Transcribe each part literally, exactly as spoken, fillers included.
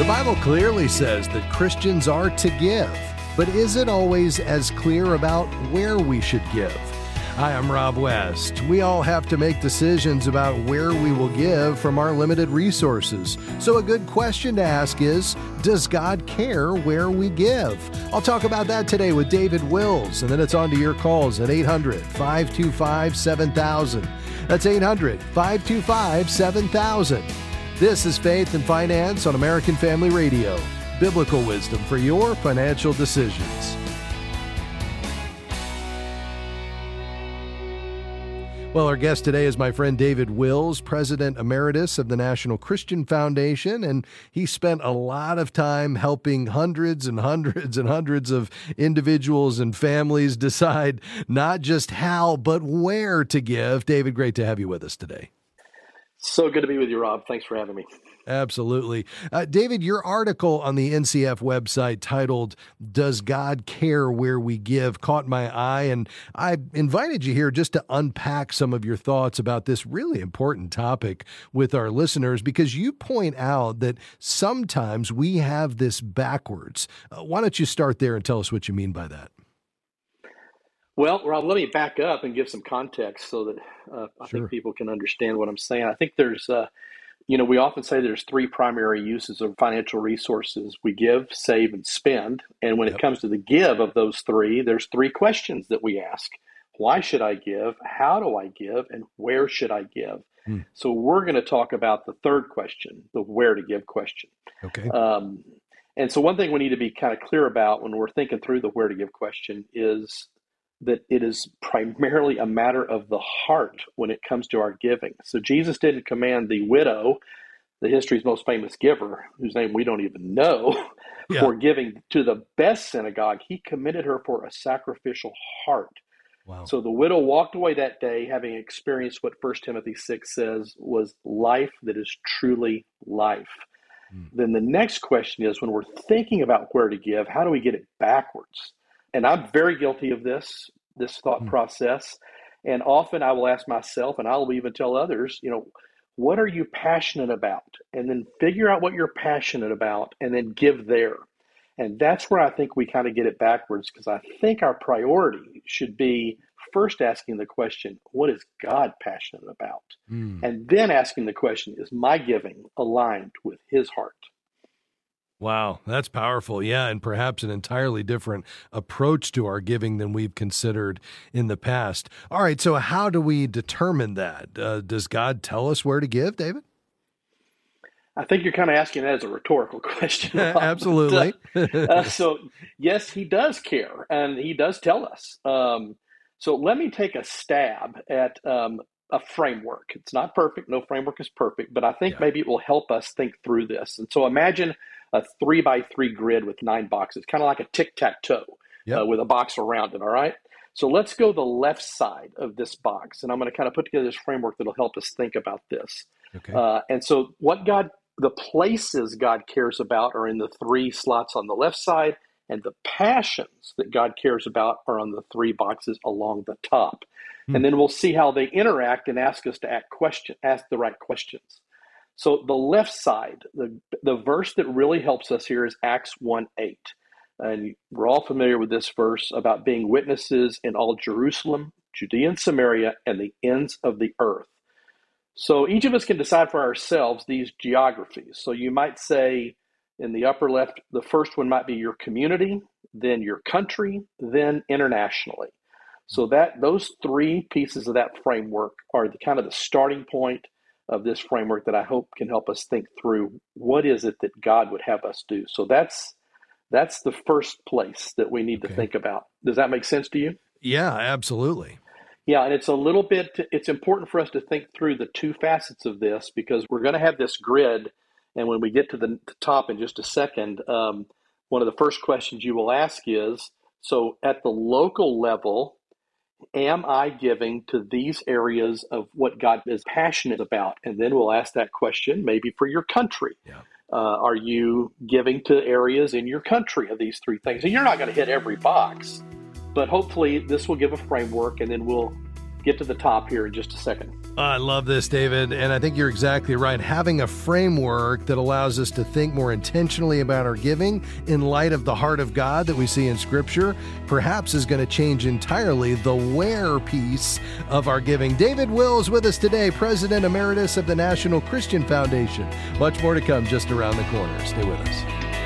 The Bible clearly says that Christians are to give, but is it always as clear about where we should give? Hi, I'm Rob West. We all have to make decisions about where we will give from our limited resources. So a good question to ask is, does God care where we give? I'll talk about that today with David Wills, and then it's on to your calls at eight hundred, five two five, seven thousand. That's eight hundred, five two five, seven thousand. This is Faith and Finance on American Family Radio. Biblical wisdom for your financial decisions. Well, our guest today is my friend David Wills, President Emeritus of the National Christian Foundation, and he spent a lot of time helping hundreds and hundreds and hundreds of individuals and families decide not just how, but where to give. David, great to have you with us today. So good to be with you, Rob. Thanks for having me. Absolutely. Uh, David, your article on the N C F website titled, "Does God Care Where We Give?" caught my eye, and I invited you here just to unpack some of your thoughts about this really important topic with our listeners, because you point out that sometimes we have this backwards. Uh, why don't you start there and tell us what you mean by that? Well, Rob, let me back up and give some context so that uh, I Sure. think people can understand what I'm saying. I think there's, uh, you know, we often say there's three primary uses of financial resources. We give, save, and spend. And when Yep. it comes to the give of those three, there's three questions that we ask. Why should I give? How do I give? And where should I give? Hmm. So we're going to talk about the third question, the where to give question. Okay. Um, and so one thing we need to be kind of clear about when we're thinking through the where to give question is that it is primarily a matter of the heart when it comes to our giving. So Jesus didn't command the widow, the history's most famous giver, whose name we don't even know, Yeah. for giving to the best synagogue. He committed her for a sacrificial heart. Wow. So the widow walked away that day having experienced what First Timothy six says was life that is truly life. Hmm. Then the next question is, when we're thinking about where to give, how do we get it backwards? And I'm very guilty of this, this thought Hmm. process. And often I will ask myself, and I'll even tell others, you know, what are you passionate about? And then figure out what you're passionate about and then give there. And that's where I think we kind of get it backwards, because I think our priority should be first asking the question, what is God passionate about? Hmm. And then asking the question, is my giving aligned with his heart? Wow, that's powerful. Yeah, and perhaps an entirely different approach to our giving than we've considered in the past. All right, so how do we determine that? Uh, does God tell us where to give, David? I think you're kind of asking that as a rhetorical question, Rob. Absolutely. But, uh, uh, so, yes, he does care, and he does tell us. Um, so let me take a stab at um, a framework. It's not perfect. No framework is perfect, but I think Yeah. maybe it will help us think through this. And so imagine a three by three grid with nine boxes, kind of like a tic-tac-toe Yep. uh, with a box around it, all right? So let's go the left side of this box, and I'm going to kind of put together this framework that'll help us think about this. Okay. Uh, and so what God, the places God cares about are in the three slots on the left side, and the passions that God cares about are on the three boxes along the top. Hmm. And then we'll see how they interact and ask us to ask question, ask the right questions. So the left side, the, the verse that really helps us here is Acts one eight. And we're all familiar with this verse about being witnesses in all Jerusalem, Judea and Samaria, and the ends of the earth. So each of us can decide for ourselves these geographies. So you might say in the upper left, the first one might be your community, then your country, then internationally. So that those three pieces of that framework are the kind of the starting point of this framework that I hope can help us think through what is it that God would have us do. So that's that's the first place that we need Okay. to think about. Does that make sense to you? Yeah, absolutely. Yeah, and it's a little bit, it's important for us to think through the two facets of this, because we're going to have this grid. And when we get to the top in just a second, um, one of the first questions you will ask is, so at the local level, am I giving to these areas of what God is passionate about? And then we'll ask that question maybe for your country. Yeah. Uh, are you giving to areas in your country of these three things? And you're not going to hit every box, but hopefully this will give a framework, and then we'll get to the top here in just a second. I love this, David, and I think you're exactly right. Having a framework that allows us to think more intentionally about our giving in light of the heart of God that we see in Scripture perhaps is going to change entirely the where piece of our giving. David Wills with us today, President Emeritus of the National Christian Foundation. Much more to come just around the corner. Stay with us.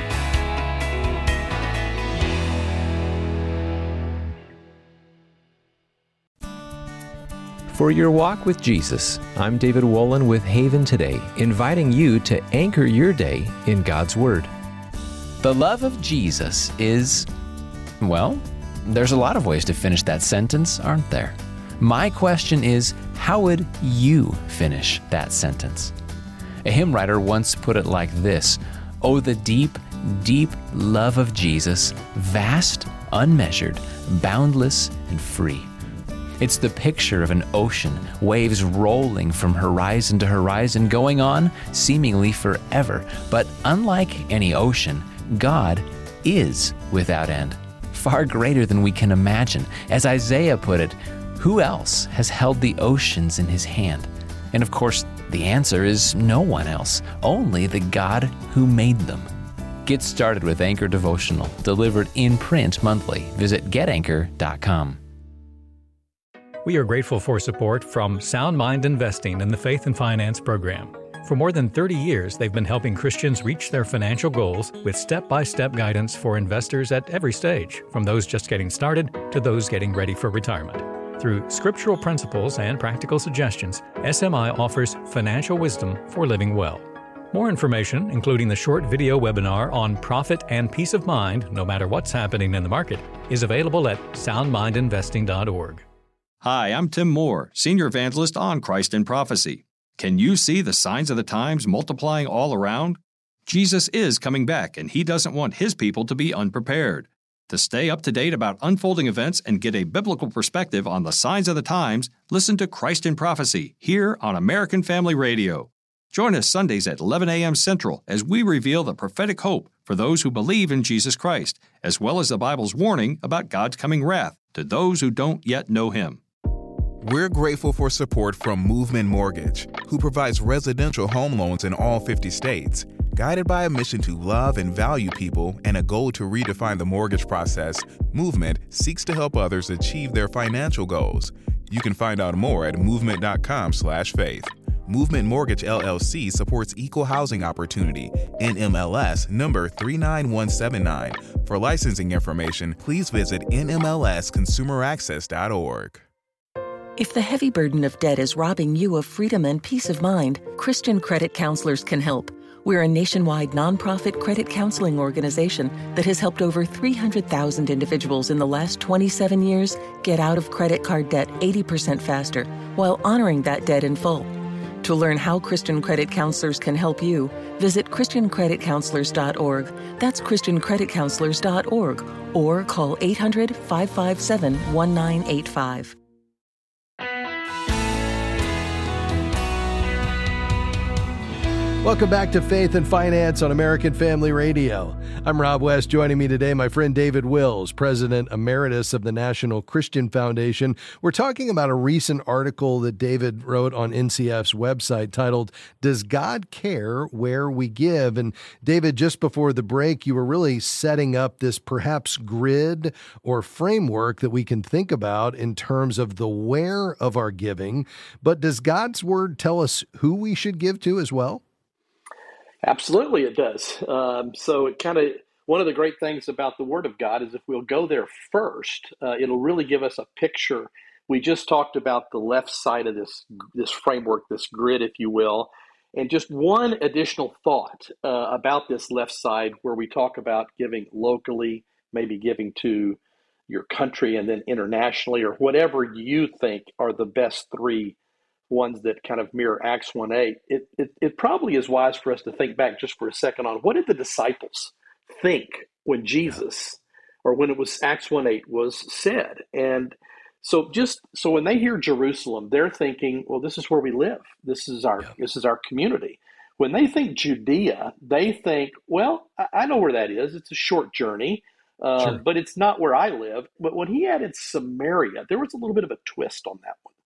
For your walk with Jesus, I'm David Wolin with Haven Today, inviting you to anchor your day in God's Word. The love of Jesus is, well, there's a lot of ways to finish that sentence, aren't there? My question is, how would you finish that sentence? A hymn writer once put it like this: "Oh, the deep, deep love of Jesus, vast, unmeasured, boundless, and free." It's the picture of an ocean, waves rolling from horizon to horizon, going on seemingly forever. But unlike any ocean, God is without end, far greater than we can imagine. As Isaiah put it, who else has held the oceans in his hand? And of course, the answer is no one else, only the God who made them. Get started with Anchor Devotional, delivered in print monthly. Visit get anchor dot com. We are grateful for support from Sound Mind Investing in the Faith and Finance Program. For more than thirty years, they've been helping Christians reach their financial goals with step-by-step guidance for investors at every stage, from those just getting started to those getting ready for retirement. Through scriptural principles and practical suggestions, S M I offers financial wisdom for living well. More information, including the short video webinar on profit and peace of mind, no matter what's happening in the market, is available at sound mind investing dot org. Hi, I'm Tim Moore, Senior Evangelist on Christ in Prophecy. Can you see the signs of the times multiplying all around? Jesus is coming back, and He doesn't want His people to be unprepared. To stay up to date about unfolding events and get a biblical perspective on the signs of the times, listen to Christ in Prophecy here on American Family Radio. Join us Sundays at eleven a.m. Central as we reveal the prophetic hope for those who believe in Jesus Christ, as well as the Bible's warning about God's coming wrath to those who don't yet know Him. We're grateful for support from Movement Mortgage, who provides residential home loans in all fifty states. Guided by a mission to love and value people and a goal to redefine the mortgage process, Movement seeks to help others achieve their financial goals. You can find out more at movement dot com slash faith. Movement Mortgage L L C supports equal housing opportunity, N M L S number three nine one seven nine. For licensing information, please visit N M L S consumer access dot org. If the heavy burden of debt is robbing you of freedom and peace of mind, Christian Credit Counselors can help. We're a nationwide nonprofit credit counseling organization that has helped over three hundred thousand individuals in the last twenty-seven years get out of credit card debt eighty percent faster while honoring that debt in full. To learn how Christian Credit Counselors can help you, visit christian credit counselors dot org. That's christian credit counselors dot org, or call eight hundred, five five seven, one nine eight five. Welcome back to Faith and Finance on American Family Radio. I'm Rob West. Joining me today, my friend David Wills, President Emeritus of the National Christian Foundation. We're talking about a recent article that David wrote on N C F's website titled, "Does God Care Where We Give?" And David, just before the break, you were really setting up this perhaps grid or framework that we can think about in terms of the where of our giving. But does God's Word tell us who we should give to as well? Absolutely, it does. Um, so it kind of, one of the great things about the Word of God is if we'll go there first, uh, it'll really give us a picture. We just talked about the left side of this this framework, this grid, if you will. And just one additional thought uh, about this left side where we talk about giving locally, maybe giving to your country and then internationally, or whatever you think are the best three ones that kind of mirror Acts one eight, it, it it probably is wise for us to think back just for a second on what did the disciples think when Jesus, or when it was Acts one eight was said. And so just so when they hear Jerusalem, they're thinking, well, this is where we live. This is our yeah. this is our community. When they think Judea, they think, well, I, I know where that is. It's a short journey, uh, sure. but it's not where I live. But when he added Samaria, there was a little bit of a twist on that one.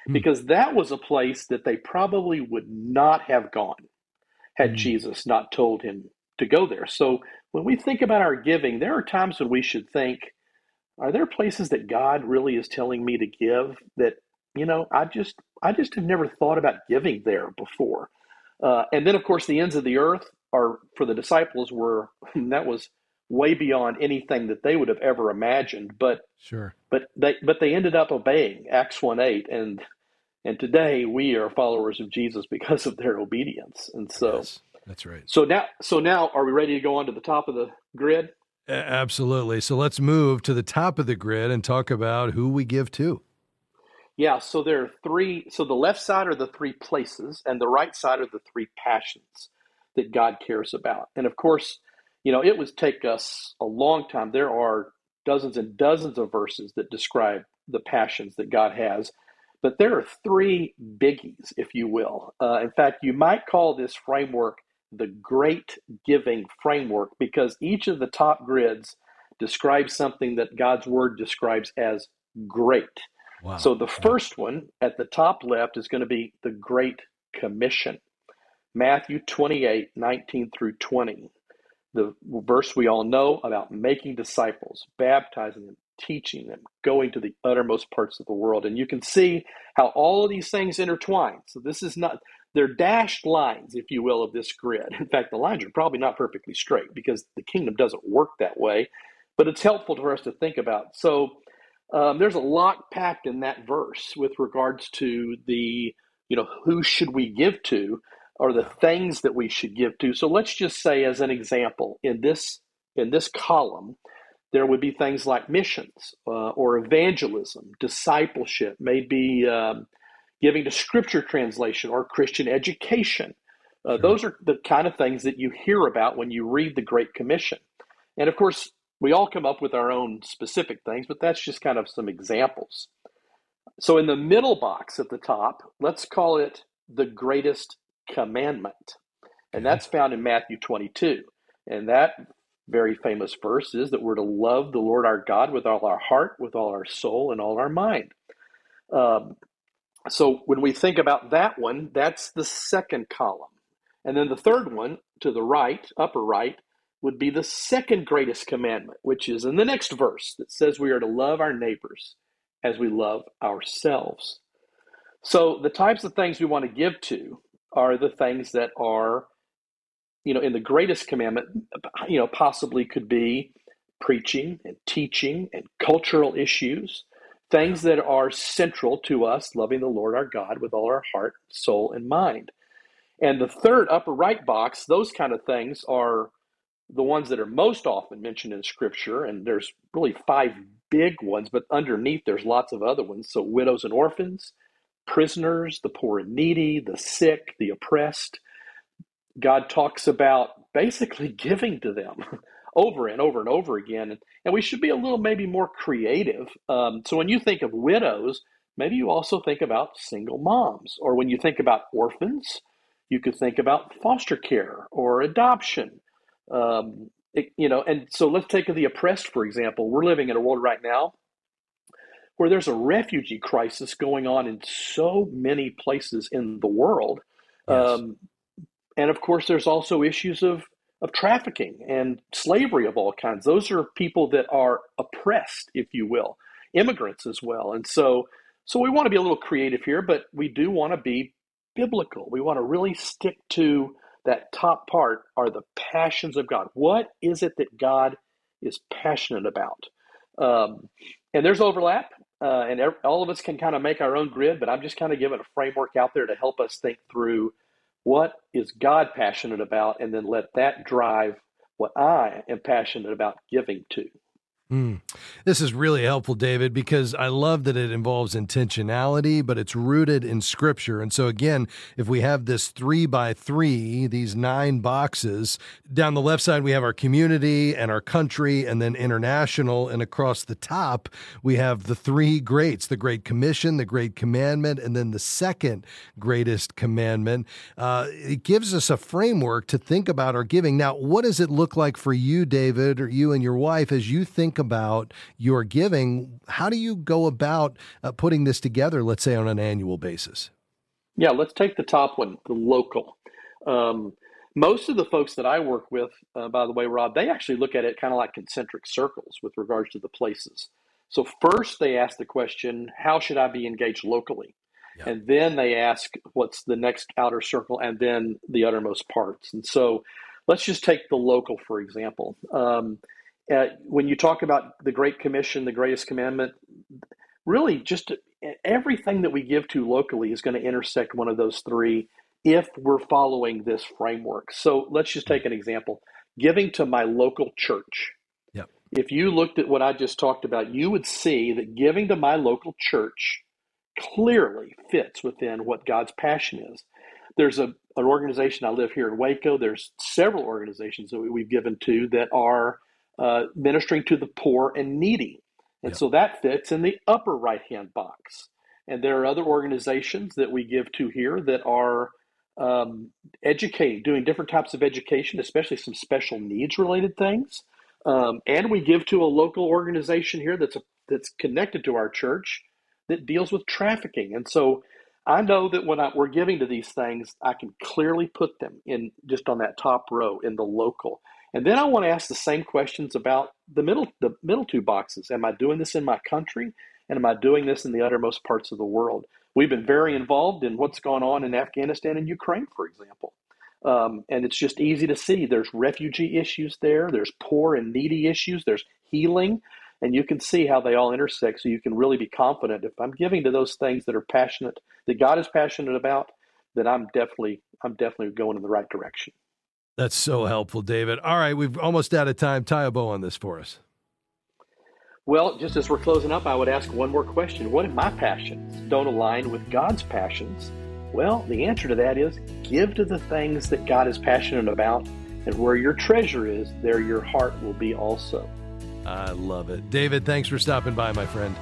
Hmm. Because that was a place that they probably would not have gone had hmm. Jesus not told him to go there. So when we think about our giving, there are times when we should think, are there places that God really is telling me to give that, you know, I just I just have never thought about giving there before? Uh, and then, of course, the ends of the earth are, for the disciples, were, that was way beyond anything that they would have ever imagined. But sure, but they but they ended up obeying Acts one eight, and and today we are followers of Jesus because of their obedience. And so yes, that's right. So now, so now, are we ready to go on to the top of the grid? Absolutely. So let's move to the top of the grid and talk about who we give to. Yeah, so there are three. So the left side are the three places, and the right side are the three passions that God cares about. And of course, you know, it would take us a long time. There are dozens and dozens of verses that describe the passions that God has, but there are three biggies, if you will. Uh, in fact, you might call this framework the great giving framework, because each of the top grids describes something that God's word describes as great. Wow. So the first one at the top left is going to be the Great Commission. Matthew twenty-eight, nineteen through twenty. The verse we all know about making disciples, baptizing them, teaching them, going to the uttermost parts of the world. And you can see how all of these things intertwine. So this is not, they're dashed lines, if you will, of this grid. In fact, the lines are probably not perfectly straight because the kingdom doesn't work that way, but it's helpful for us to think about. So um, there's a lot packed in that verse with regards to the, you know, who should we give to, or the things that we should give to. So let's just say, as an example, in this in this column, there would be things like missions uh, or evangelism, discipleship, maybe um, giving to scripture translation or Christian education. Uh, sure. Those are the kind of things that you hear about when you read the Great Commission. And of course, we all come up with our own specific things, but that's just kind of some examples. So in the middle box at the top, let's call it the greatest commandment. And that's found in Matthew twenty-two. And that very famous verse is that we're to love the Lord our God with all our heart, with all our soul, and all our mind. Um, so when we think about that one, that's the second column. And then the third one to the right, upper right, would be the second greatest commandment, which is in the next verse that says we are to love our neighbors as we love ourselves. So the types of things we want to give to are the things that are, you know, in the greatest commandment, you know, possibly could be preaching and teaching and cultural issues, things that are central to us loving the Lord our God with all our heart, soul, and mind. And the third upper right box, those kind of things are the ones that are most often mentioned in Scripture, and there's really five big ones, but underneath there's lots of other ones. So widows and orphans, prisoners, the poor and needy, the sick, the oppressed. God talks about basically giving to them over and over and over again. And, and we should be a little maybe more creative. Um, so when you think of widows, maybe you also think about single moms. Or when you think about orphans, you could think about foster care or adoption. Um, it, you know, and so let's take the oppressed, for example. We're living in a world right now where there's a refugee crisis going on in so many places in the world. Yes. Um, and of course, there's also issues of, of trafficking and slavery of all kinds. Those are people that are oppressed, if you will, immigrants as well. And so, so we want to be a little creative here, but we do want to be biblical. We want to really stick to that top part, are the passions of God. What is it that God is passionate about? Um, and there's overlap, uh, and every, all of us can kind of make our own grid, but I'm just kind of giving a framework out there to help us think through what is God passionate about, and then let that drive what I am passionate about giving to. Mm. This is really helpful, David, because I love that it involves intentionality, but it's rooted in Scripture. And so again, if we have this three by three, these nine boxes, down the left side, we have our community and our country, and then international. And across the top, we have the three greats, the Great Commission, the Great Commandment, and then the second greatest commandment. Uh, it gives us a framework to think about our giving. Now, what does it look like for you, David, or you and your wife, as you think about your giving, how do you go about uh, putting this together, let's say on an annual basis? Yeah, let's take the top one, the local. Um, most of the folks that I work with, uh, by the way, Rob, they actually look at it kind of like concentric circles with regards to the places. So first they ask the question, how should I be engaged locally? Yeah. And then they ask, what's the next outer circle, and then the uttermost parts. And so let's just take the local, for example. Um, uh, when you talk about the Great Commission, the greatest commandment, really just everything that we give to locally is going to intersect one of those three if we're following this framework. So let's just take an example. Giving to my local church. Yep. If you looked at what I just talked about, you would see that giving to my local church clearly fits within what God's passion is. There's a an organization, I live here in Waco, there's several organizations that we've given to that are uh, ministering to the poor and needy. And yep. so that fits in the upper right-hand box. And there are other organizations that we give to here that are um, educating, doing different types of education, especially some special needs related things. Um, and we give to a local organization here that's a, that's connected to our church that deals with trafficking. And so I know that when I, we're giving to these things, I can clearly put them in just on that top row in the local. And then I want to ask the same questions about the middle, the middle two boxes. Am I doing this in my country? And am I doing this in the uttermost parts of the world? We've been very involved in what's gone on in Afghanistan and Ukraine, for example. Um, and it's just easy to see there's refugee issues there. There's poor and needy issues. There's healing. And you can see how they all intersect. So you can really be confident if I'm giving to those things that are passionate, that God is passionate about, then I'm definitely, I'm definitely going in the right direction. That's so helpful, David. All right, we've almost out of time. Tie a bow on this for us. Well, just as we're closing up, I would ask one more question. What if my passions don't align with God's passions? Well, the answer to that is give to the things that God is passionate about, and where your treasure is, there your heart will be also. I love it. David, thanks for stopping by, my friend.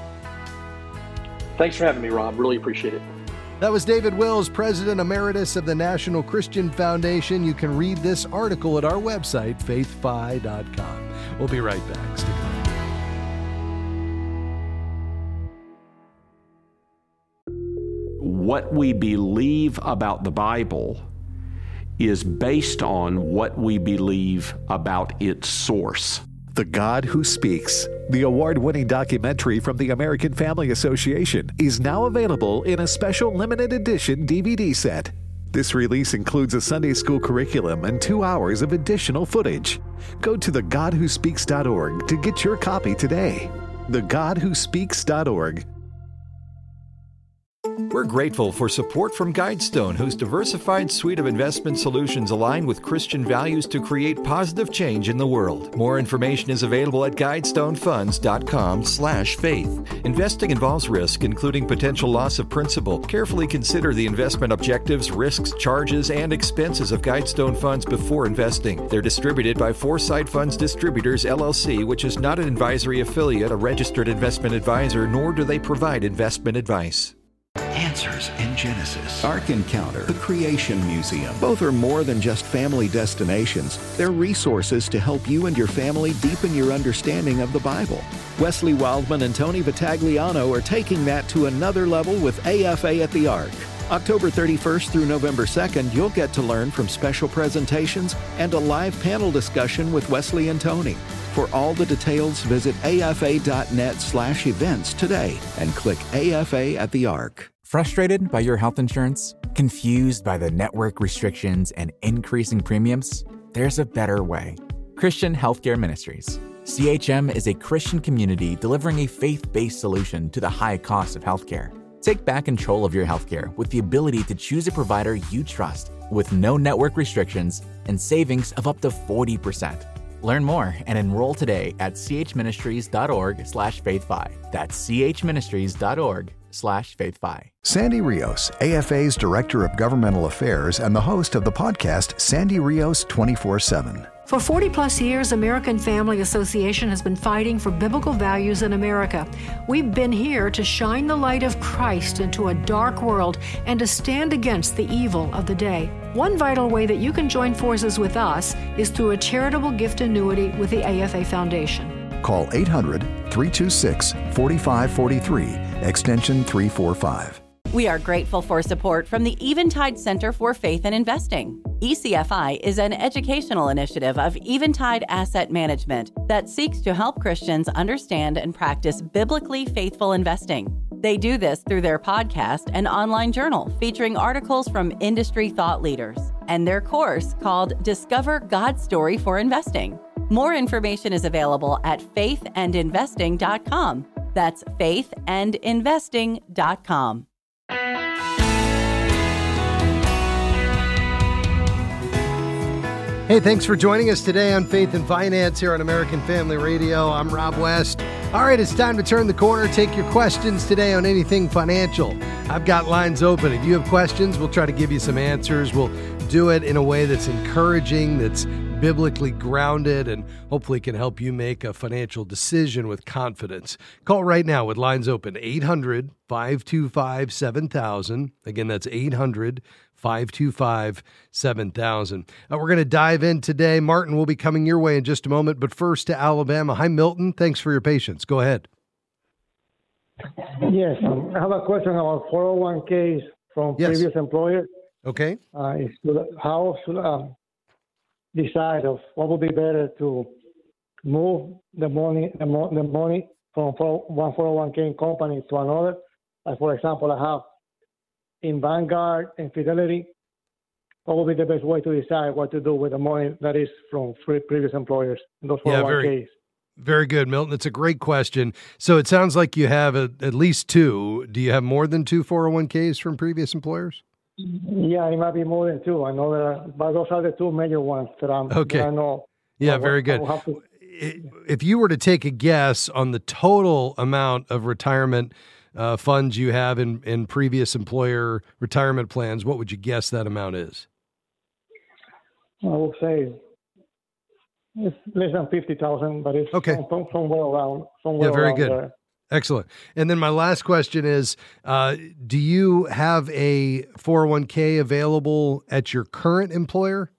Thanks for having me, Rob. Really appreciate it. That was David Wills, President Emeritus of the National Christian Foundation. You can read this article at our website, faith fi dot com. We'll be right back. Stick around. What we believe about the Bible is based on what we believe about its source. The God Who Speaks, the award-winning documentary from the American Family Association, is now available in a special limited edition D V D set. This release includes a Sunday school curriculum and two hours of additional footage. Go to the god who speaks dot org to get your copy today. the god who speaks dot org. We're grateful for support from Guidestone, whose diversified suite of investment solutions align with Christian values to create positive change in the world. More information is available at guidestonefunds dot com slash faith. Investing involves risk, including potential loss of principal. Carefully consider the investment objectives, risks, charges, and expenses of Guidestone Funds before investing. They're distributed by Foresight Funds Distributors, L L C, which is not an advisory affiliate, a registered investment advisor, nor do they provide investment advice. Answers in Genesis, Ark Encounter, the Creation Museum. Both are more than just family destinations. They're resources to help you and your family deepen your understanding of the Bible. Wesley Wildman and Tony Vitagliano are taking that to another level with A F A at the Ark. October thirty-first through November second, you'll get to learn from special presentations and a live panel discussion with Wesley and Tony. For all the details, visit A F A dot net slash events today and click A F A at the Ark. Frustrated by your health insurance? Confused by the network restrictions and increasing premiums? There's a better way. Christian Healthcare Ministries. C H M is a Christian community delivering a faith-based solution to the high cost of healthcare. Take back control of your healthcare with the ability to choose a provider you trust with no network restrictions and savings of up to forty percent. Learn more and enroll today at chministries.org slash faithfi. That's chministries.org slash faithfi. Sandy Rios, A F A's Director of Governmental Affairs and the host of the podcast Sandy Rios twenty-four seven. For forty plus years, American Family Association has been fighting for biblical values in America. We've been here to shine the light of Christ into a dark world and to stand against the evil of the day. One vital way that you can join forces with us is through a charitable gift annuity with the A F A Foundation. Call eight hundred, three two six, four five four three, extension three forty-five. We are grateful for support from the Eventide Center for Faith and Investing. E C F I is an educational initiative of Eventide Asset Management that seeks to help Christians understand and practice biblically faithful investing. They do this through their podcast and online journal featuring articles from industry thought leaders and their course called Discover God's Story for Investing. More information is available at faith and investing dot com. That's faith and investing dot com. Hey, thanks for joining us today on Faith and Finance here on American Family Radio. I'm Rob West. All right, it's time to turn the corner. Take your questions today on anything financial. I've got lines open. If you have questions, we'll try to give you some answers. We'll do it in a way that's encouraging, that's biblically grounded, and hopefully can help you make a financial decision with confidence. Call right now with lines open, eight hundred, five two five, seven thousand. Again, that's eight hundred, five two five, seven thousand. Uh, we're going to dive in today. Martin will be coming your way in just a moment, but first to Alabama. Hi, Milton. Thanks for your patience. Go ahead. Yes, um, I have a question about four oh one k's from Yes. previous employers. Okay. Uh, is to, how should I decide of what would be better to move the money, the, mo- the money from one four oh one k company to another? Like, for example, I have in Vanguard and Fidelity. What would be the best way to decide what to do with the money that is from free previous employers, those four oh one k's? Yeah, very, very good, Milton. It's a great question. So it sounds like you have a, at least two. Do you have more than two four oh one k's from previous employers? Yeah, it might be more than two. I know that, but those are the two major ones that, I'm, Okay. that I know. Yeah, I, very good. I will have to, If you were to take a guess on the total amount of retirement uh, funds you have in, in previous employer retirement plans, what would you guess that amount is? I would say it's less than fifty thousand, but it's Okay. some, somewhere around. Somewhere Yeah, very around good. There. Excellent. And then my last question is, uh, do you have a four oh one k available at your current employer?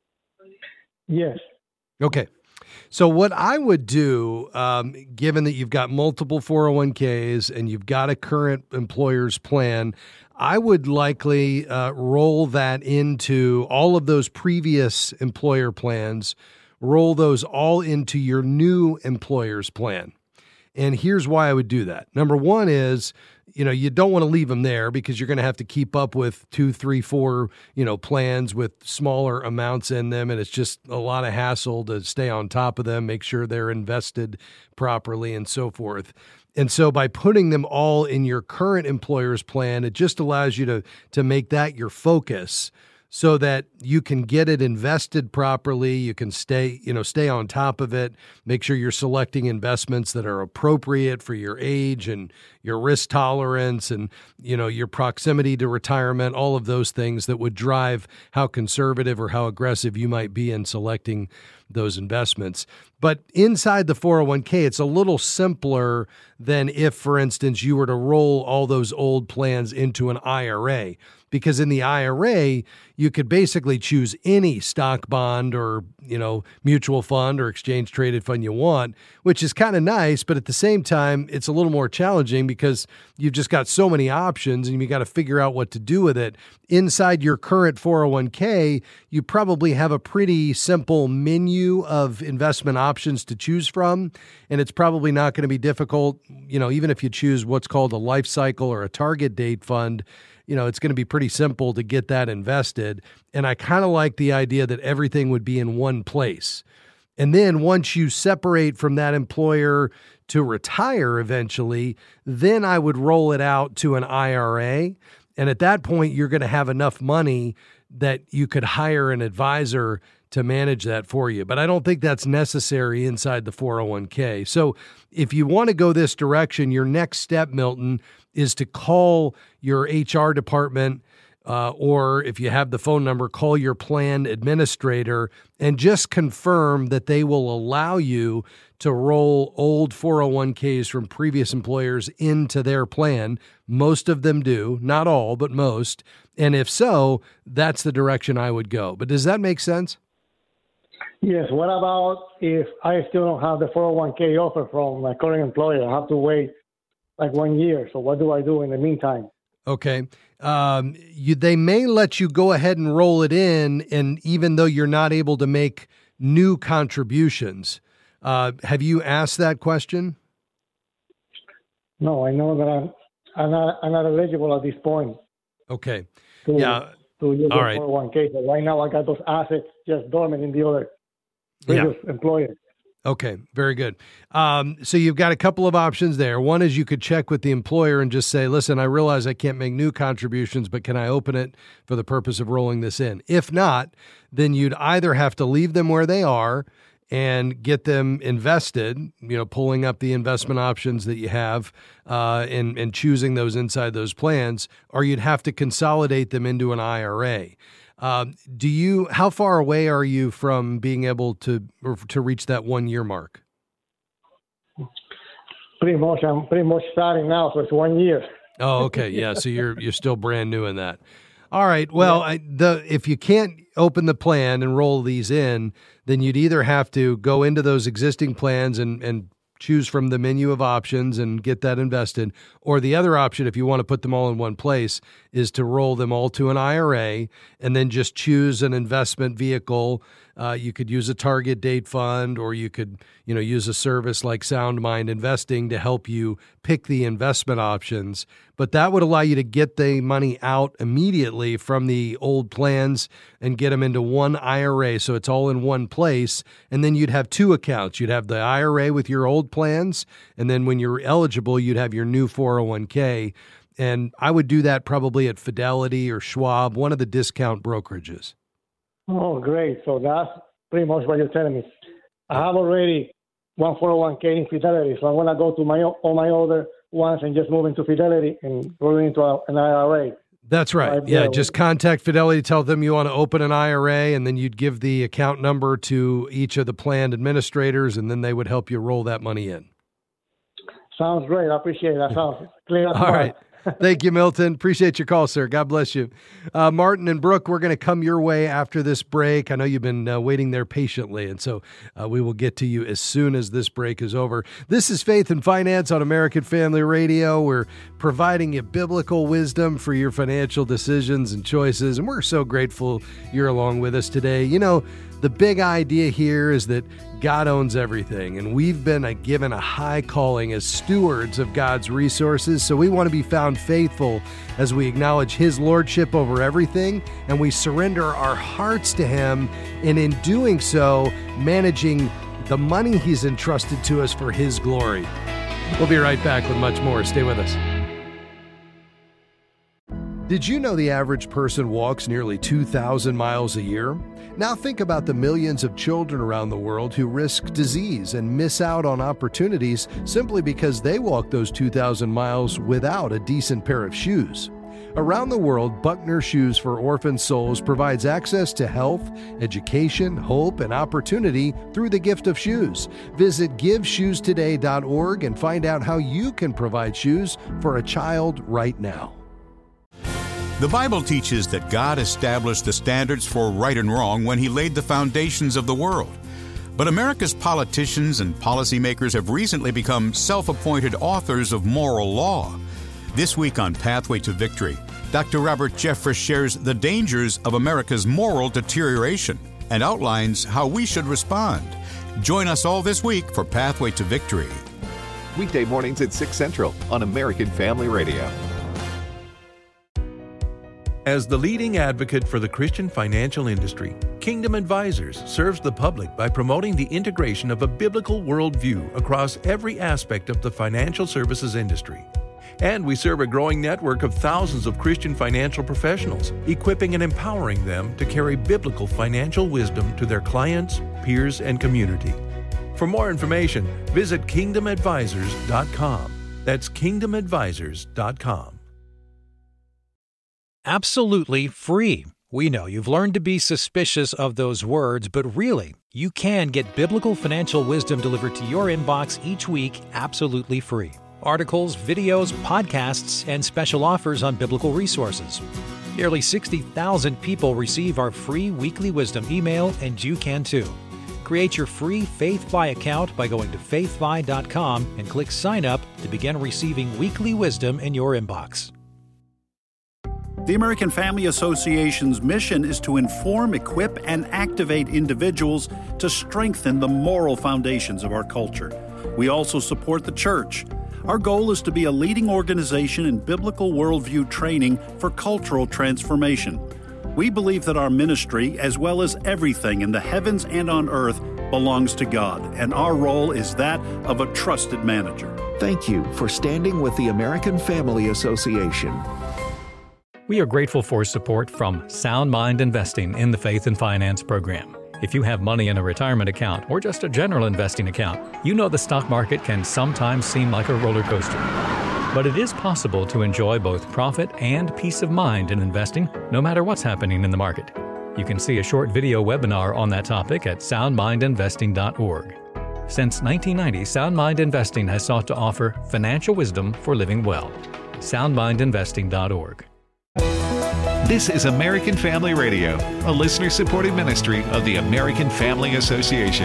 Yes. Okay. So what I would do, um, given that you've got multiple four oh one k's and you've got a current employer's plan, I would likely uh, roll that into all of those previous employer plans, roll those all into your new employer's plan. And here's why I would do that. Number one is, you know, you don't want to leave them there because you're going to have to keep up with two, three, four, you know, plans with smaller amounts in them. And it's just a lot of hassle to stay on top of them, make sure they're invested properly and so forth. And so by putting them all in your current employer's plan, it just allows you to, to make that your focus, so that you can get it invested properly. You can stay, you know, stay on top of it, make sure you're selecting investments that are appropriate for your age and your risk tolerance and, you know, your proximity to retirement, all of those things that would drive how conservative or how aggressive you might be in selecting those investments. But inside the four oh one k, it's a little simpler than if, for instance, you were to roll all those old plans into an I R A. Because in the I R A, you could basically choose any stock bond or, you know, mutual fund or exchange traded fund you want, which is kind of nice. But at the same time, it's a little more challenging because you've just got so many options and you got to figure out what to do with it. Inside your current four oh one k, you probably have a pretty simple menu of investment options to choose from. And it's probably not going to be difficult, you know, even if you choose what's called a life cycle or a target date fund. You know, it's going to be pretty simple to get that invested. And I kind of like the idea that everything would be in one place. And then once you separate from that employer to retire eventually, then I would roll it out to an I R A. And at that point, you're going to have enough money that you could hire an advisor to manage that for you. But I don't think that's necessary inside the four oh one k. So if you want to go this direction, your next step, Milton, is to call your H R department, uh, or if you have the phone number, call your plan administrator and just confirm that they will allow you to roll old four oh one k's from previous employers into their plan. Most of them do, not all, but most. And if so, that's the direction I would go. But does that make sense? Yes. What about if I still don't have the four oh one k offer from my current employer? I have to wait like one year. So what do I do in the meantime? Okay. Um, you, they may let you go ahead and roll it in, and even though you're not able to make new contributions, uh, have you asked that question? No, I know that I'm, I'm not I'm not eligible at this point. Okay. To, yeah. To use All the right. four oh one k. So right now I got those assets just dormant in the other previous Yeah. employer. Okay, very good. Um, so you've got a couple of options there. One is you could check with the employer and just say, listen, I realize I can't make new contributions, but can I open it for the purpose of rolling this in? If not, then you'd either have to leave them where they are and get them invested, you know, pulling up the investment options that you have uh, and, and choosing those inside those plans, or you'd have to consolidate them into an I R A. Um, do you? How far away are you from being able to or to reach that one year mark? Pretty much, I'm pretty much starting now, so it's one year. Oh, okay, yeah. So you're you're still brand new in that. All right. Well, I, the if you can't open the plan and roll these in, then you'd either have to go into those existing plans and and choose from the menu of options and get that invested. Or the other option, if you want to put them all in one place, is to roll them all to an I R A and then just choose an investment vehicle. Uh, you could use a target date fund, or you could, you know, use a service like Sound Mind Investing to help you pick the investment options. But that would allow you to get the money out immediately from the old plans and get them into one I R A. So it's all in one place. And then you'd have two accounts. You'd have the I R A with your old plans. And then when you're eligible, you'd have your new four oh one k. And I would do that probably at Fidelity or Schwab, one of the discount brokerages. Oh, great. So that's pretty much what you're telling me. I have already one four oh one k in Fidelity, so I'm going to go to my all my other ones and just move into Fidelity and roll into a, an I R A. That's right. Yeah, just contact Fidelity, tell them you want to open an I R A, and then you'd give the account number to each of the planned administrators, and then they would help you roll that money in. Sounds great. I appreciate it. That sounds clear. All right. Thank you, Milton. Appreciate your call, sir. God bless you. Uh, Martin and Brooke, we're going to come your way after this break. I know you've been uh, waiting there patiently, and so uh, we will get to you as soon as this break is over. This is Faith and Finance on American Family Radio. We're providing you biblical wisdom for your financial decisions and choices, and we're so grateful you're along with us today. You know, the big idea here is that God owns everything, and we've been a, given a high calling as stewards of God's resources, so we want to be found faithful as we acknowledge His lordship over everything, and we surrender our hearts to Him, and in doing so, managing the money He's entrusted to us for His glory. We'll be right back with much more. Stay with us. Did you know the average person walks nearly two thousand miles a year? Now think about the millions of children around the world who risk disease and miss out on opportunities simply because they walk those two thousand miles without a decent pair of shoes. Around the world, Buckner Shoes for Orphan Souls provides access to health, education, hope, and opportunity through the gift of shoes. Visit give shoes today dot org and find out how you can provide shoes for a child right now. The Bible teaches that God established the standards for right and wrong when He laid the foundations of the world. But America's politicians and policymakers have recently become self-appointed authors of moral law. This week on Pathway to Victory, Doctor Robert Jeffress shares the dangers of America's moral deterioration and outlines how we should respond. Join us all this week for Pathway to Victory. Weekday mornings at six Central on American Family Radio. As the leading advocate for the Christian financial industry, Kingdom Advisors serves the public by promoting the integration of a biblical worldview across every aspect of the financial services industry. And we serve a growing network of thousands of Christian financial professionals, equipping and empowering them to carry biblical financial wisdom to their clients, peers, and community. For more information, visit kingdom advisors dot com. That's kingdom advisors dot com. Absolutely free. We know you've learned to be suspicious of those words, but really, you can get biblical financial wisdom delivered to your inbox each week absolutely free. Articles, videos, podcasts, and special offers on biblical resources. Nearly sixty thousand people receive our free weekly wisdom email, and you can too. Create your free FaithFi account by going to faith fi dot com and click Sign Up to begin receiving weekly wisdom in your inbox. The American Family Association's mission is to inform, equip, and activate individuals to strengthen the moral foundations of our culture. We also support the church. Our goal is to be a leading organization in biblical worldview training for cultural transformation. We believe that our ministry, as well as everything in the heavens and on earth, belongs to God, and our role is that of a trusted manager. Thank you for standing with the American Family Association. We are grateful for support from Sound Mind Investing in the Faith and Finance program. If you have money in a retirement account or just a general investing account, you know the stock market can sometimes seem like a roller coaster. But it is possible to enjoy both profit and peace of mind in investing, no matter what's happening in the market. You can see a short video webinar on that topic at sound mind investing dot org. Since nineteen ninety, Sound Mind Investing has sought to offer financial wisdom for living well. sound mind investing dot org. This is American Family Radio, a listener-supported ministry of the American Family Association.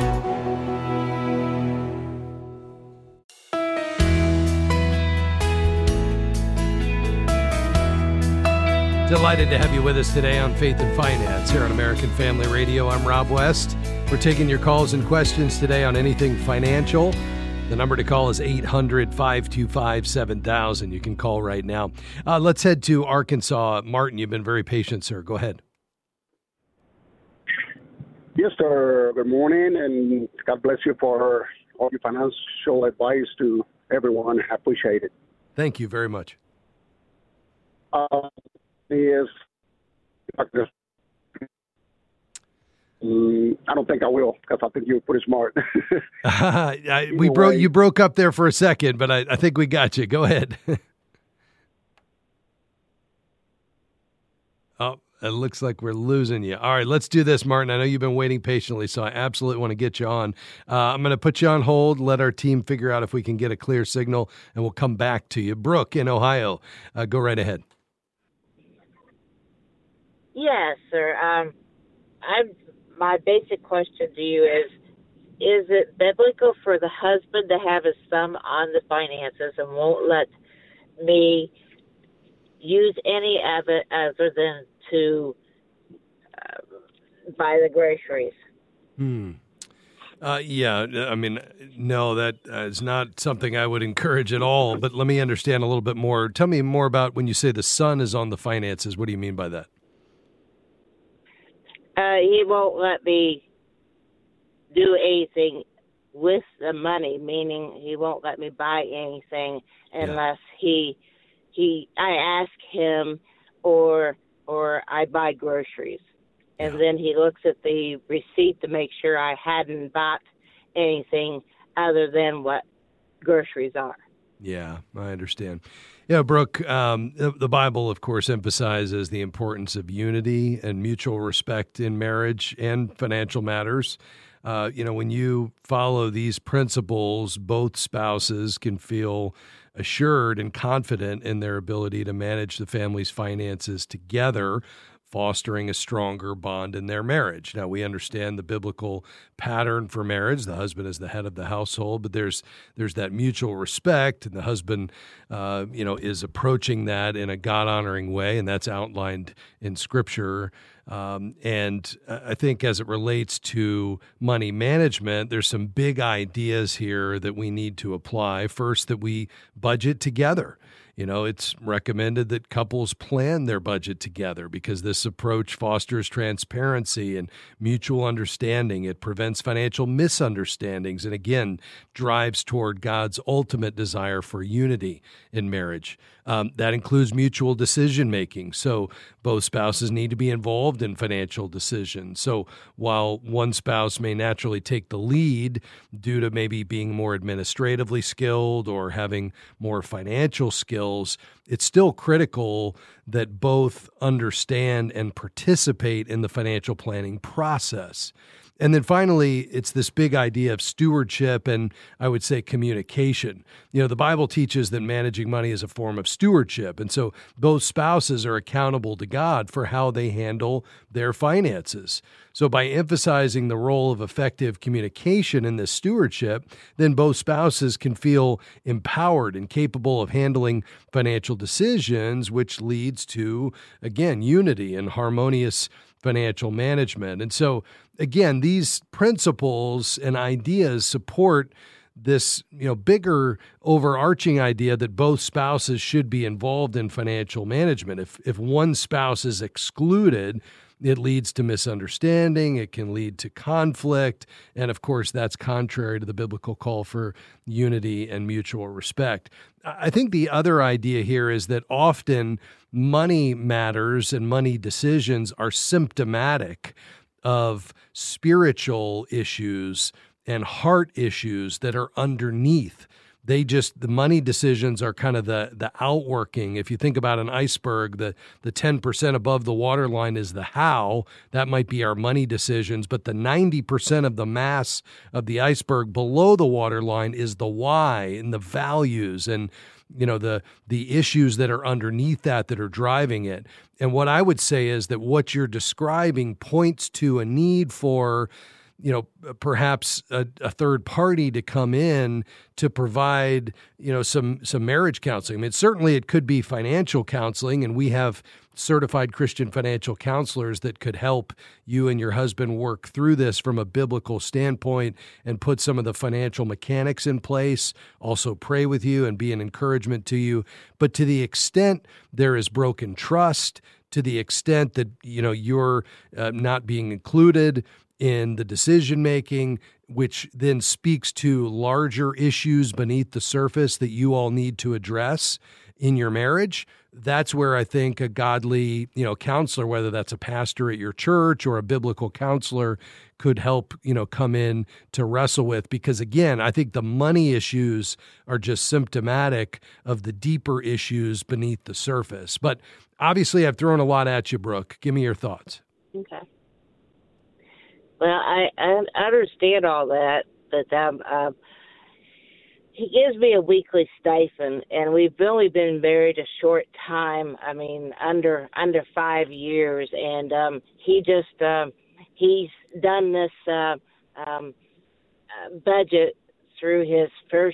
Delighted to have you with us today on Faith and Finance here on American Family Radio. I'm Rob West. We're taking your calls and questions today on anything financial. The number to call is eight hundred, five two five, seven thousand. You can call right now. Uh, let's head to Arkansas. Martin, you've been very patient, sir. Go ahead. Yes, sir. Good morning, and God bless you for all your financial advice to everyone. I appreciate it. Thank you very much. Uh, yes. Mm, I don't think I will, because I think you're pretty smart. uh, I, we broke. You broke up there for a second, but I, I think we got you. Go ahead. Oh, it looks like we're losing you. All right, let's do this, Martin. I know you've been waiting patiently, so I absolutely want to get you on. Uh, I'm going to put you on hold, let our team figure out if we can get a clear signal, and we'll come back to you. Brooke in Ohio, uh, go right ahead. Yes, sir. Um, I'm. My basic question to you is, is it biblical for the husband to have his thumb on the finances and won't let me use any of it other than to uh, buy the groceries? Hmm. Uh, yeah, I mean, no, that uh, is not something I would encourage at all, but let me understand a little bit more. Tell me more about when you say the son is on the finances. What do you mean by that? Uh, he won't let me do anything with the money, meaning he won't let me buy anything unless yeah. he he I ask him or or I buy groceries. And yeah. then he looks at the receipt to make sure I hadn't bought anything other than what groceries are. Yeah, I understand. Yeah, Brooke, um, the Bible, of course, emphasizes the importance of unity and mutual respect in marriage and financial matters. Uh, you know, when you follow these principles, both spouses can feel assured and confident in their ability to manage the family's finances together, fostering a stronger bond in their marriage. Now, we understand the biblical pattern for marriage. The husband is the head of the household, but there's there's that mutual respect, and the husband, uh, you know, is approaching that in a God-honoring way, and that's outlined in Scripture. Um, and I think as it relates to money management, there's some big ideas here that we need to apply. First, that we budget together. You know, it's recommended that couples plan their budget together because this approach fosters transparency and mutual understanding. It prevents financial misunderstandings and, again, drives toward God's ultimate desire for unity in marriage. Um, that includes mutual decision-making. So both spouses need to be involved in financial decisions. So while one spouse may naturally take the lead due to maybe being more administratively skilled or having more financial skills, it's still critical that both understand and participate in the financial planning process. And then finally, it's this big idea of stewardship and I would say communication. You know, the Bible teaches that managing money is a form of stewardship. And so both spouses are accountable to God for how they handle their finances. So by emphasizing the role of effective communication in this stewardship, then both spouses can feel empowered and capable of handling financial decisions, which leads to, again, unity and harmonious financial management. And so, again, these principles and ideas support this, you know, bigger overarching idea that both spouses should be involved in financial management. If if one spouse is excluded, it leads to misunderstanding, it can lead to conflict, and of course, that's contrary to the biblical call for unity and mutual respect. I think the other idea here is that often money matters and money decisions are symptomatic of spiritual issues and heart issues that are underneath. They just, the money decisions are kind of the the outworking. If you think about an iceberg, the the ten percent above the waterline is the how. That might be our money decisions, but the ninety percent of the mass of the iceberg below the waterline is the why and the values and, you know, the the issues that are underneath that that are driving it. And what I would say is that what you're describing points to a need for, you know, perhaps a, a third party to come in to provide, you know, some some marriage counseling. I mean, certainly it could be financial counseling, and we have certified Christian financial counselors that could help you and your husband work through this from a biblical standpoint and put some of the financial mechanics in place, also pray with you and be an encouragement to you. But to the extent there is broken trust, to the extent that, you know, you're uh, not being included in the decision-making, which then speaks to larger issues beneath the surface that you all need to address in your marriage, that's where I think a godly, you know, counselor, whether that's a pastor at your church or a biblical counselor, could help, you know, come in to wrestle with. Because again, I think the money issues are just symptomatic of the deeper issues beneath the surface. But obviously, I've thrown a lot at you, Brooke. Give me your thoughts. Okay. Well, I, I understand all that, but um, uh, he gives me a weekly stipend, and we've only been married a short time. I mean, under under five years, and um, he just um, he's done this uh, um, uh, budget through his first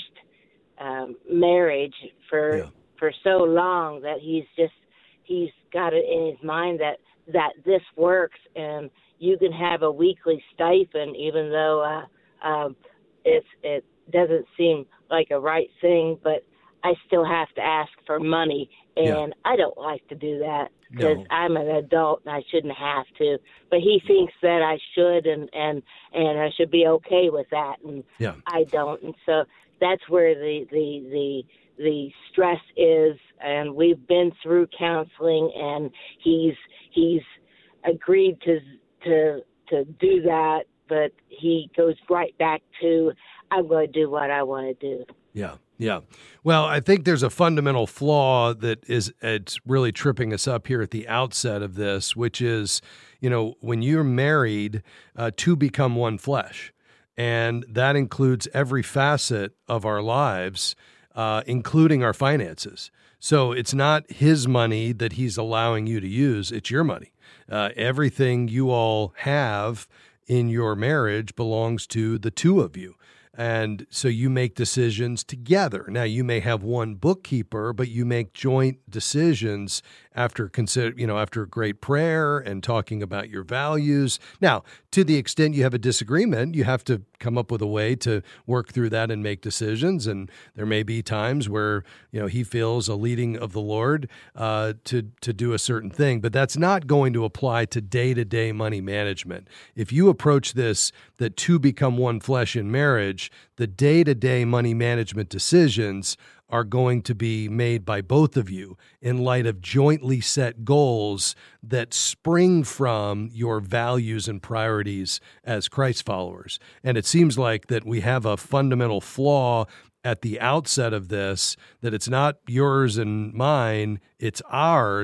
um, marriage for yeah. for so long that he's just he's got it in his mind that that this works and you can have a weekly stipend, even though uh, um, it's, it doesn't seem like a right thing, but I still have to ask for money, and yeah. I don't like to do that because no. I'm an adult and I shouldn't have to. But he thinks that I should, and, and, and I should be okay with that, and yeah. I don't. And so that's where the, the, the, the stress is, and we've been through counseling, and he's he's agreed to to to do that, but he goes right back to, I'm going to do what I want to do. Yeah, yeah. Well, I think there's a fundamental flaw that is it's really tripping us up here at the outset of this, which is, you know, when you're married, uh, two become one flesh, and that includes every facet of our lives, uh, including our finances. So it's not his money that he's allowing you to use, it's your money. Uh, everything you all have in your marriage belongs to the two of you. And so you make decisions together. Now, you may have one bookkeeper, but you make joint decisions after consider, you know, after great prayer and talking about your values. Now, to the extent you have a disagreement, you have to come up with a way to work through that and make decisions. And there may be times where, you know, he feels a leading of the Lord uh, to to do a certain thing, but that's not going to apply to day-to-day money management. If you approach this that two become one flesh in marriage, the day-to-day money management decisions are going to be made by both of you in light of jointly set goals that spring from your values and priorities as Christ followers. And it seems like that we have a fundamental flaw at the outset of this, that it's not yours and mine, it's ours.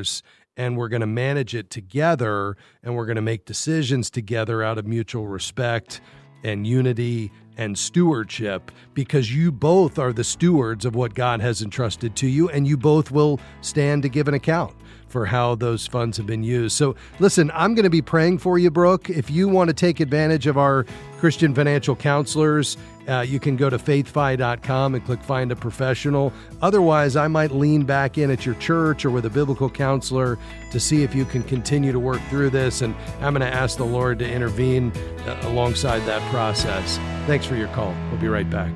and we're going to manage it together, and we're going to make decisions together out of mutual respect and unity and stewardship, because you both are the stewards of what God has entrusted to you, and you both will stand to give an account for how those funds have been used. So listen, I'm going to be praying for you, Brooke. If you want to take advantage of our Christian financial counselors, uh, you can go to faith fi dot com and click Find a Professional. Otherwise, I might lean back in at your church or with a biblical counselor to see if you can continue to work through this. And I'm going to ask the Lord to intervene uh, alongside that process. Thanks for your call. We'll be right back.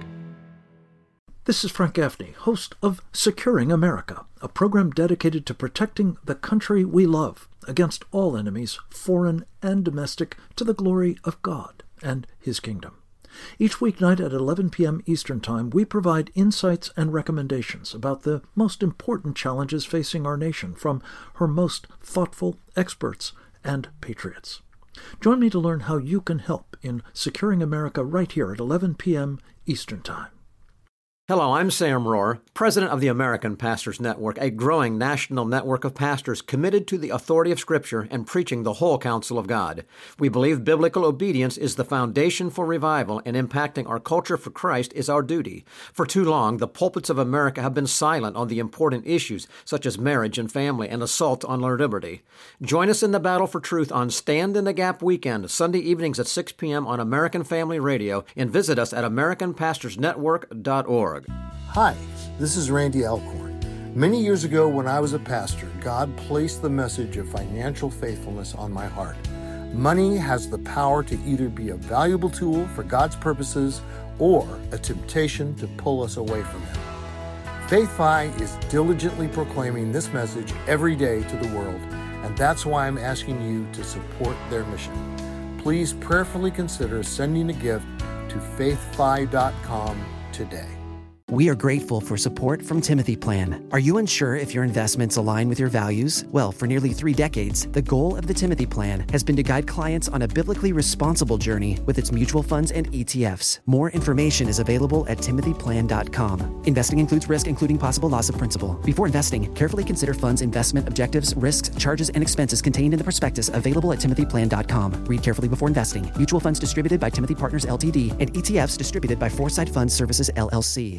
This is Frank Gaffney, host of Securing America, a program dedicated to protecting the country we love against all enemies, foreign and domestic, to the glory of God and His kingdom. Each weeknight at eleven p.m. Eastern Time, we provide insights and recommendations about the most important challenges facing our nation from her most thoughtful experts and patriots. Join me to learn how you can help in Securing America right here at eleven p.m. Eastern Time. Hello, I'm Sam Rohr, president of the American Pastors Network, a growing national network of pastors committed to the authority of Scripture and preaching the whole counsel of God. We believe biblical obedience is the foundation for revival, and impacting our culture for Christ is our duty. For too long, the pulpits of America have been silent on the important issues such as marriage and family and assault on our liberty. Join us in the battle for truth on Stand in the Gap weekend, Sunday evenings at six p.m. on American Family Radio, and visit us at american pastors network dot org. Hi, this is Randy Alcorn. Many years ago when I was a pastor, God placed the message of financial faithfulness on my heart. Money has the power to either be a valuable tool for God's purposes or a temptation to pull us away from Him. FaithFi is diligently proclaiming this message every day to the world, and that's why I'm asking you to support their mission. Please prayerfully consider sending a gift to faith fi dot com today. We are grateful for support from Timothy Plan. Are you unsure if your investments align with your values? Well, for nearly three decades, the goal of the Timothy Plan has been to guide clients on a biblically responsible journey with its mutual funds and E T Fs. More information is available at timothy plan dot com. Investing includes risk, including possible loss of principal. Before investing, carefully consider funds' investment objectives, risks, charges, and expenses contained in the prospectus available at timothy plan dot com. Read carefully before investing. Mutual funds distributed by Timothy Partners Ltd and E T Fs distributed by Foresight Fund Services L L C.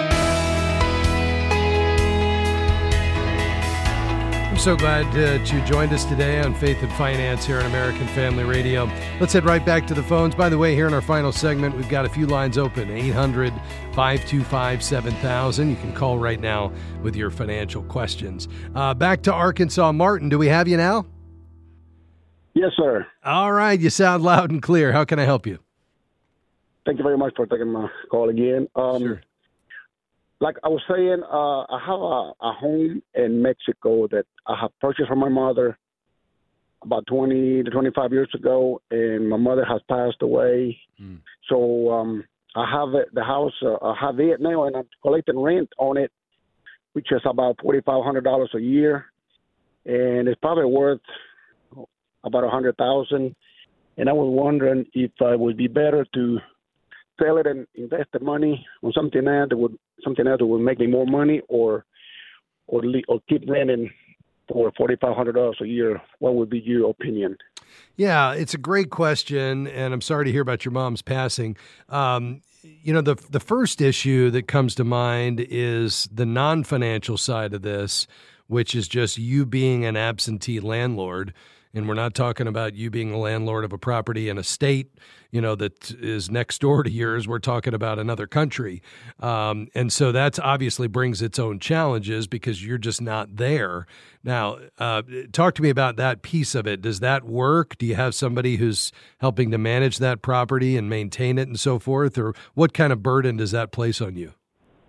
I'm so glad uh, that you joined us today on Faith and Finance here on American Family Radio. Let's head right back to the phones. By the way, here in our final segment, we've got a few lines open, eight hundred, five two five, seven thousand. You can call right now with your financial questions. Uh, back to Arkansas. Martin, do we have you now? Yes, sir. All right. You sound loud and clear. How can I help you? Thank you very much for taking my call again. Um, sure. Like I was saying, uh, I have a, a home in Mexico that I have purchased from my mother about twenty to twenty-five years ago, and my mother has passed away. Mm. So um, I have it, the house, uh, I have it now, and I'm collecting rent on it, which is about forty-five hundred dollars a year, and it's probably worth about one hundred thousand dollars. And I was wondering if uh, it would be better to sell it and invest the money on something else that would something else that would make me more money, or or or keep renting for forty-five hundred dollars a year. What would be your opinion? Yeah, it's a great question, and I'm sorry to hear about your mom's passing. Um, you know, the the first issue that comes to mind is the non-financial side of this, which is just you being an absentee landlord. And we're not talking about you being a landlord of a property in a state, you know, that is next door to yours. We're talking about another country. Um, and so that's obviously brings its own challenges because you're just not there. Now, uh, talk to me about that piece of it. Does that work? Do you have somebody who's helping to manage that property and maintain it and so forth? Or what kind of burden does that place on you?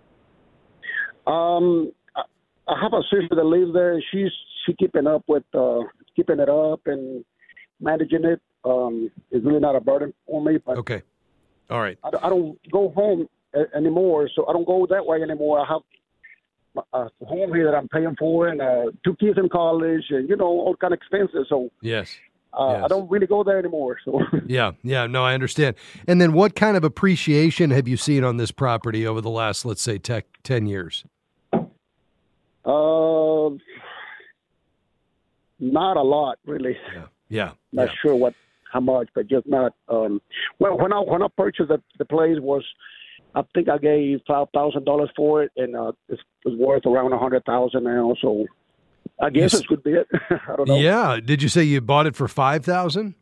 Um, I have a sister that lives there. She's she keeping up with uh, keeping it up and managing it. Um, it's really not a burden for me. But okay, all right. I, I don't go home a- anymore, so I don't go that way anymore. I have a home here that I'm paying for, and uh, two kids in college, and you know all kind of expenses. So yes. Uh, yes. I don't really go there anymore. So yeah, yeah, no, I understand. And then, what kind of appreciation have you seen on this property over the last, let's say, tech, ten years? Uh, not a lot, really. Yeah. Yeah. Not yeah. sure what, how much, but just not. Um, well, when I when I purchased the, the place was, I think I gave five thousand dollars for it, and uh, it's, it's worth around a hundred thousand now. So I guess it could be it. I don't know. Yeah. Did you say you bought it for five thousand?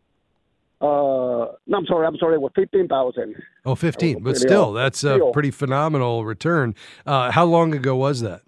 Uh, no, I'm sorry. I'm sorry. It was fifteen thousand. Oh, fifteen. But still, that's a pretty phenomenal return. Uh, how long ago was that?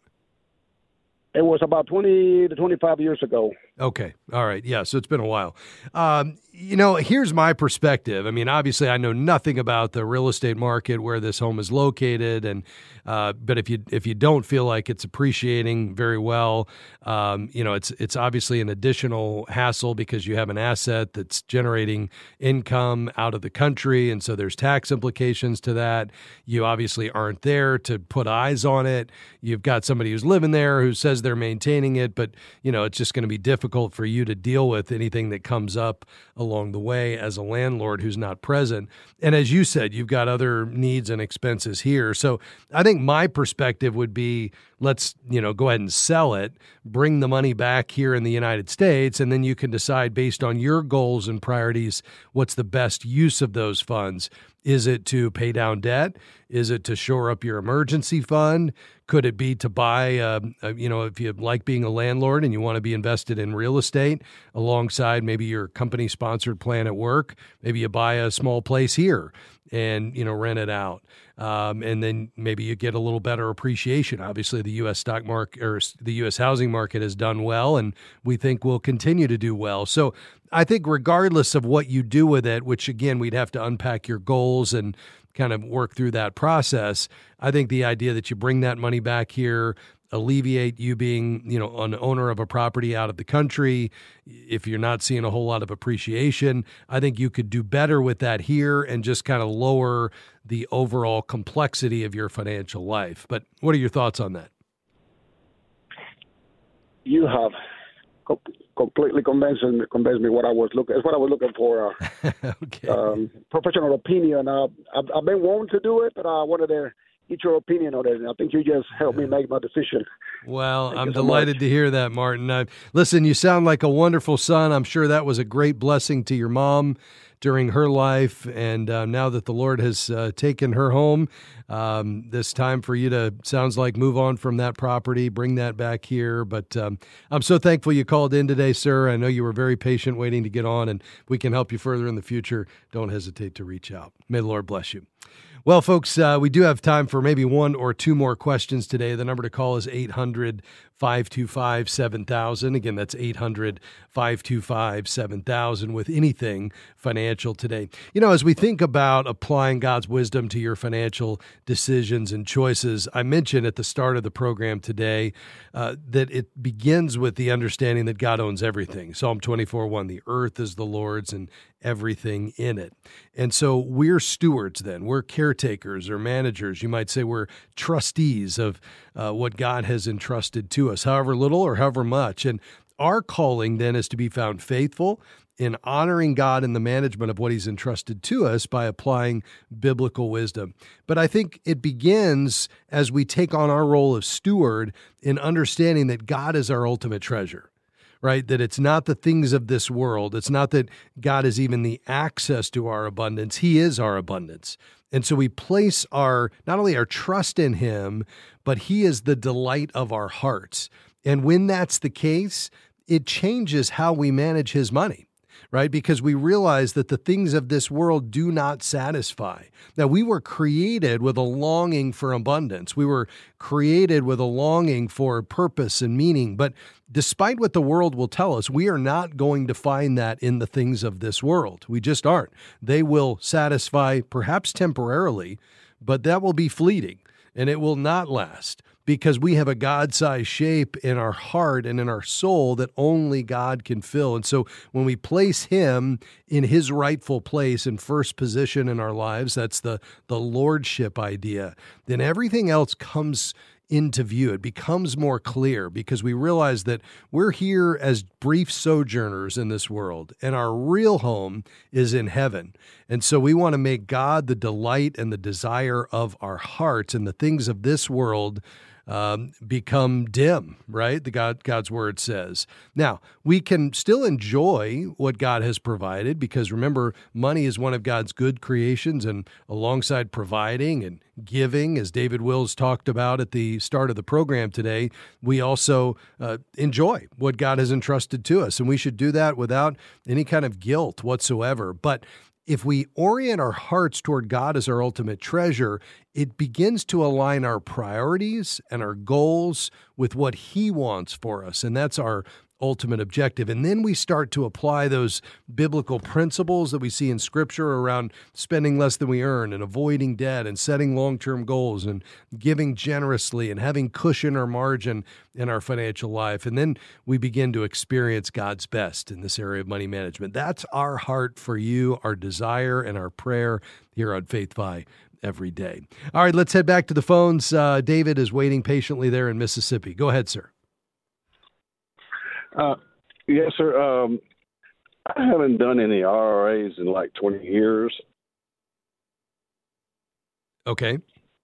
It was about twenty to twenty-five years ago. Okay. All right. Yeah. So it's been a while. Um, you know, here's my perspective. I mean, obviously, I know nothing about the real estate market where this home is located, and uh, but if you if you don't feel like it's appreciating very well, um, you know, it's it's obviously an additional hassle because you have an asset that's generating income out of the country, and so there's tax implications to that. You obviously aren't there to put eyes on it. You've got somebody who's living there who says they're maintaining it, but you know, it's just going to be difficult for you to deal with anything that comes up along the way as a landlord who's not present. And as you said, you've got other needs and expenses here. So I think my perspective would be, let's, you know, go ahead and sell it, bring the money back here in the United States, and then you can decide based on your goals and priorities, what's the best use of those funds. Is it to pay down debt? Is it to shore up your emergency fund? Could it be to buy, uh, uh, you know, if you like being a landlord and you want to be invested in real estate alongside maybe your company-sponsored plan at work, maybe you buy a small place here and, you know, rent it out. Um, and then maybe you get a little better appreciation. Obviously, the U S stock market or the U S housing market has done well, and we think will continue to do well. So I think regardless of what you do with it, which again, we'd have to unpack your goals and kind of work through that process. I think the idea that you bring that money back here, alleviate you being, you know, an owner of a property out of the country. If you're not seeing a whole lot of appreciation, I think you could do better with that here and just kind of lower the overall complexity of your financial life. But what are your thoughts on that? You have co- completely convinced me, convinced me what I was looking. It's what I was looking for. Uh, okay. Um, professional opinion. Uh, I've, I've been wanting to do it, but I wanted to get your opinion on it. And I think you just helped me make my decision. Well, Thank I'm so delighted much. to hear that, Martin. Uh, listen, you sound like a wonderful son. I'm sure that was a great blessing to your mom during her life. And uh, now that the Lord has uh, taken her home, um, this time for you to, sounds like, move on from that property, bring that back here. But um, I'm so thankful you called in today, sir. I know you were very patient waiting to get on, and we can help you further in the future. Don't hesitate to reach out. May the Lord bless you. Well, folks, uh, we do have time for maybe one or two more questions today. The number to call is eight hundred, five two five, seven thousand. Again, that's eight hundred, five two five, seven thousand with anything financial today. You know, as we think about applying God's wisdom to your financial decisions and choices, I mentioned at the start of the program today uh, that it begins with the understanding that God owns everything. Psalm twenty-four one, the earth is the Lord's and everything in it. And so we're stewards then. We're caretakers or managers. You might say we're trustees of uh, what God has entrusted to us, however little or however much. And our calling then is to be found faithful in honoring God in the management of what he's entrusted to us by applying biblical wisdom. But I think it begins as we take on our role of steward in understanding that God is our ultimate treasure. Right? That it's not the things of this world. It's not that God is even the access to our abundance. He is our abundance. And so we place our, not only our trust in him, but he is the delight of our hearts. And when that's the case, it changes how we manage his money. Right? Because we realize that the things of this world do not satisfy. Now, we were created with a longing for abundance. We were created with a longing for purpose and meaning. But despite what the world will tell us, we are not going to find that in the things of this world. We just aren't. They will satisfy perhaps temporarily, but that will be fleeting and it will not last. Because we have a God-sized shape in our heart and in our soul that only God can fill. And so when we place him in his rightful place and first position in our lives, that's the, the lordship idea, then everything else comes into view. It becomes more clear because we realize that we're here as brief sojourners in this world, and our real home is in heaven. And so we want to make God the delight and the desire of our hearts, and the things of this world um, become dim, right? The God, God's word says. Now, we can still enjoy what God has provided because remember, money is one of God's good creations, and alongside providing and giving, as David Wills talked about at the start of the program today, we also uh, enjoy what God has entrusted to us, and we should do that without any kind of guilt whatsoever. But if we orient our hearts toward God as our ultimate treasure, it begins to align our priorities and our goals with what He wants for us, and that's our ultimate objective. And then we start to apply those biblical principles that we see in Scripture around spending less than we earn and avoiding debt and setting long-term goals and giving generously and having cushion or margin in our financial life. And then we begin to experience God's best in this area of money management. That's our heart for you, our desire and our prayer here on Faith Fi every day. All right, let's head back to the phones. Uh, David is waiting patiently there in Mississippi. Go ahead, sir. Uh, yes, sir. Um, I haven't done any R R As in like twenty years. Okay.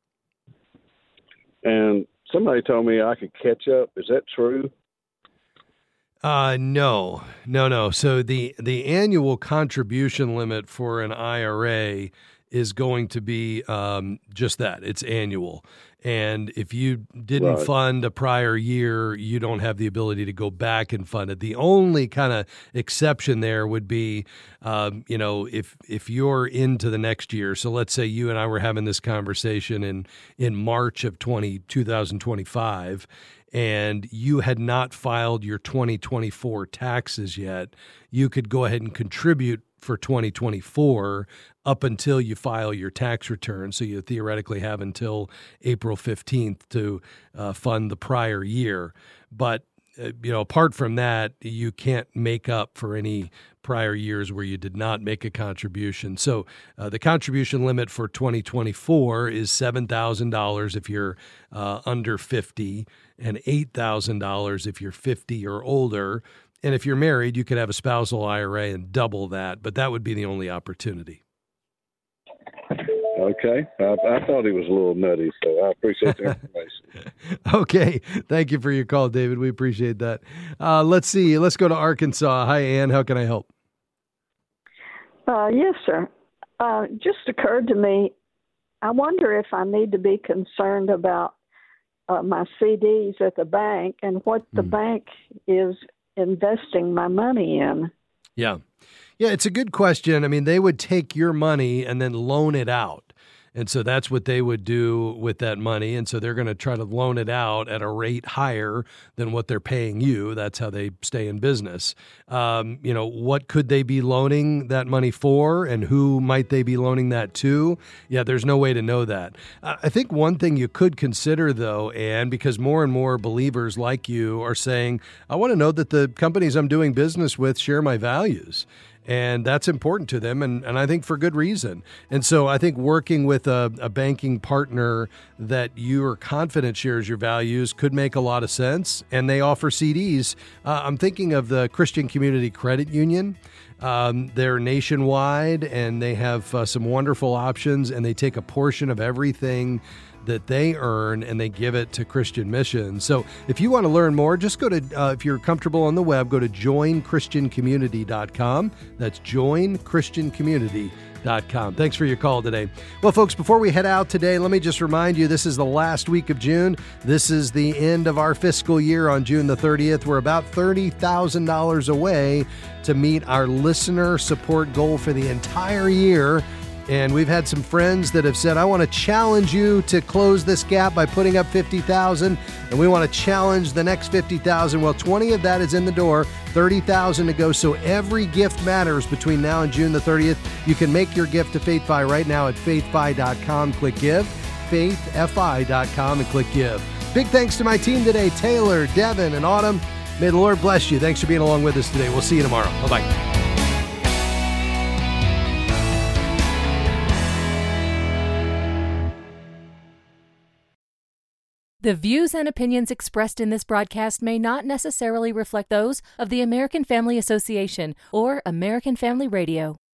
And somebody told me I could catch up. Is that true? Uh, no, no, no. So the, the annual contribution limit for an I R A is going to be um, just that. It's annual. And if you didn't Right. fund a prior year, you don't have the ability to go back and fund it. The only kind of exception there would be, um, you know, if if you're into the next year. So let's say you and I were having this conversation in, in March of twenty, twenty twenty-five, and you had not filed your twenty twenty-four taxes yet, you could go ahead and contribute for twenty twenty-four up until you file your tax return. So you theoretically have until April fifteenth to uh, fund the prior year. But, uh, you know, apart from that, you can't make up for any prior years where you did not make a contribution. So uh, the contribution limit for twenty twenty-four is seven thousand dollars if you're uh, under fifty and eight thousand dollars if you're fifty or older. And if you're married, you could have a spousal I R A and double that, but that would be the only opportunity. Okay. I, I thought he was a little nutty, so I appreciate the information. Okay. Thank you for your call, David. We appreciate that. Uh, let's see. Let's go to Arkansas. Hi, Ann. How can I help? Uh, yes, sir. Uh, just occurred to me, I wonder if I need to be concerned about uh, my C Ds at the bank and what the mm. bank is investing my money in. Yeah. Yeah, it's a good question. I mean, they would take your money and then loan it out. And so that's what they would do with that money. And so they're going to try to loan it out at a rate higher than what they're paying you. That's how they stay in business. Um, you know, what could they be loaning that money for, and who might they be loaning that to? Yeah, there's no way to know that. I think one thing you could consider, though, Ann, because more and more believers like you are saying, I want to know that the companies I'm doing business with share my values. And that's important to them, and, and I think for good reason. And so I think working with a, a banking partner that you are confident shares your values could make a lot of sense, and they offer C Ds. Uh, I'm thinking of the Christian Community Credit Union. Um, they're nationwide, and they have uh, some wonderful options, and they take a portion of everything that they earn and they give it to Christian Mission. So if you want to learn more, just go to, uh, if you're comfortable on the web, go to join christian community dot com. That's join christian community dot com. Thanks for your call today. Well, folks, before we head out today, let me just remind you, this is the last week of June. This is the end of our fiscal year on June the thirtieth. We're about thirty thousand dollars away to meet our listener support goal for the entire year. And we've had some friends that have said, I want to challenge you to close this gap by putting up fifty thousand dollars, and we want to challenge the next fifty thousand dollars. Well, twenty of that is in the door, thirty thousand dollars to go. So every gift matters between now and June the thirtieth. You can make your gift to FaithFi right now at faith fi dot com. Click Give, faith fi dot com, and click Give. Big thanks to my team today, Taylor, Devin, and Autumn. May the Lord bless you. Thanks for being along with us today. We'll see you tomorrow. Bye-bye. The views and opinions expressed in this broadcast may not necessarily reflect those of the American Family Association or American Family Radio.